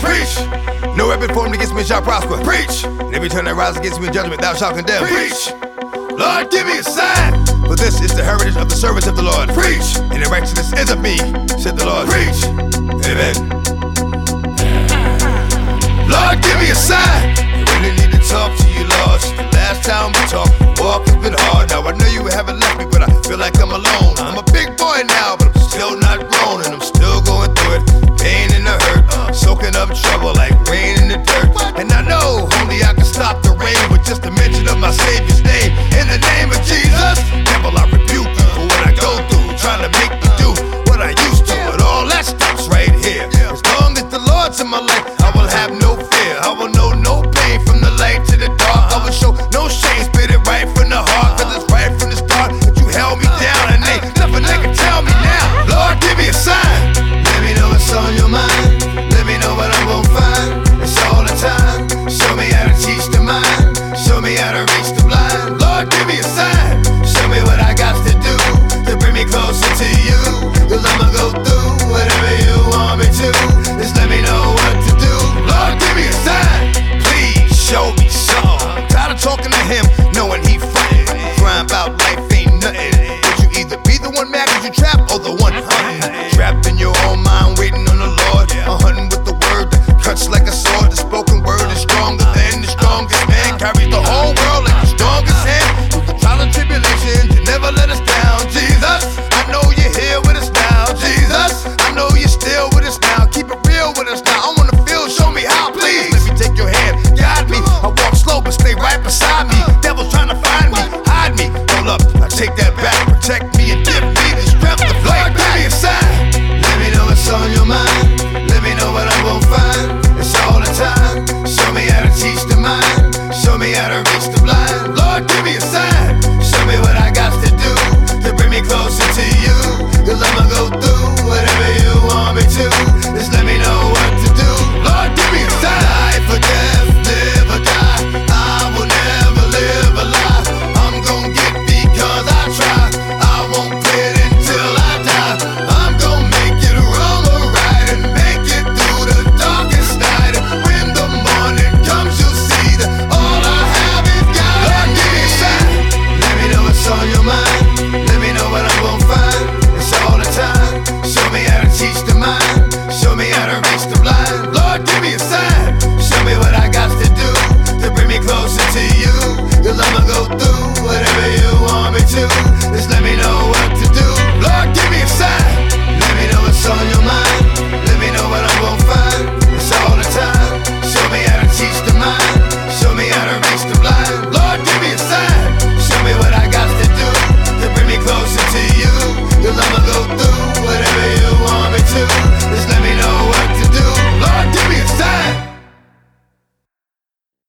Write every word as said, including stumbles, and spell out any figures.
Preach. No weapon formed against me shall prosper. Preach. And every tongue that rises against me in judgment thou shalt condemn. Preach. Lord, give me a sign. For this is the heritage of the servants of the Lord. Preach. And the righteousness is of me, said the Lord. Preach. Amen. Lord, give me a sign. I really need to talk to you, Lord. Since the last time we talked, walk has been hard. Now I know you haven't left me, but I feel like I'm alone. I'm a big boy now, but I'm still not grown, and I'm still going through it. Pain and the hurt, soaking up trouble like rain in the dirt. And I know only I can stop the rain with just a mention of my Savior's name. In the name of Jesus, devil, I rebuke you for what I go through, trying to make me do what I used to. But all that stops right here. As long as the Lord's in my life, I will have no fear. I will know no pain from the light to the dark. I will show no shame, spit it right from the heart. Cause it's right from the start that you held me down, and ain't nothing they can tell me now. Lord, give me a sign. Let me know what's on your mind. Let me know what I'm gon' find. It's all the time. Show me how to teach the mind. Show me how to reach the blind. Lord, give me a sign. Show me what I got to do to bring me closer to you. Cause I'ma go through whatever you want me to. Just let me know what to do. Lord, give me a sign. Please show me something. I'm tired of talking to him, knowing he frontin'. Crying about life ain't nothing. Would you either be the one mad cause you trapped, or the one hunting? Trapped in your own mind, waiting on the Lord. I'm hunting with the word that cuts like a sword. The spoken word is stronger than the strongest man. Carries the whole world like the strongest hand. Through the trials and tribulations, you never let us down. Jesus, I know you're here with us now. Jesus, I know you're still with us now. Keep it real with us now. I wanna feel, show me how, please. Let me take your hand, guide me. I walk slow but stay right beside me. Devil's trying to find me, hide me. Hold up, I take that back. Protect me and give me the strength to fight. Give me a sign. Let me know what's on your mind. Let me know what I'm gon' find. It's all the time. Show me how to teach the mind. Show me how to reach the